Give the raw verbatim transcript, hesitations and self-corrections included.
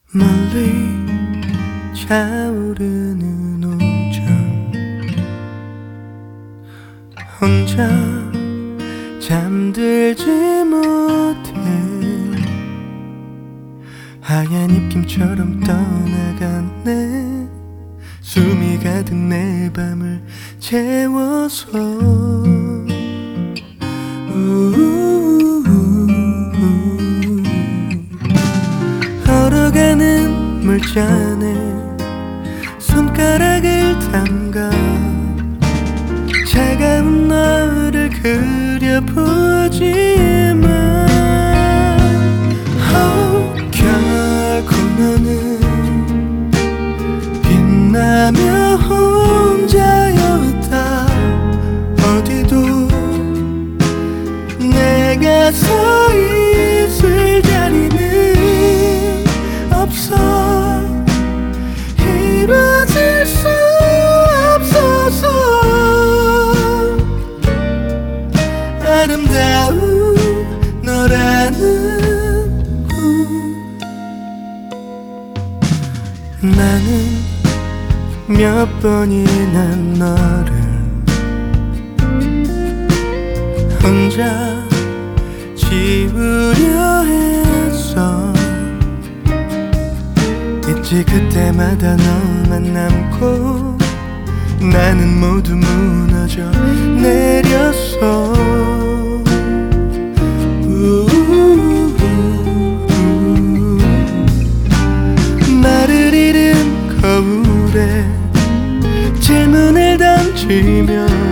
멀리 차오르는 우정, 혼자 잠들지 못해 하얀 입김처럼 떠나갔네. 숨이 가득 내 밤을 채워서 걸어가는 물잔에 손가락을 담가 차가운 너를 그려보지만 oh, 결코 너는 빛나며 혼자였다. 어디도 내가 서 있을 자리는 없어. 이뤄질 수 없어서 아름다운 너라는 꿈. 나는 몇 번이나 너를 혼자 지우려 했어. 있지 그때마다 너만 남고 나는 모두 무너져 내렸어. 나를 잃은 거울에 질문을 던지며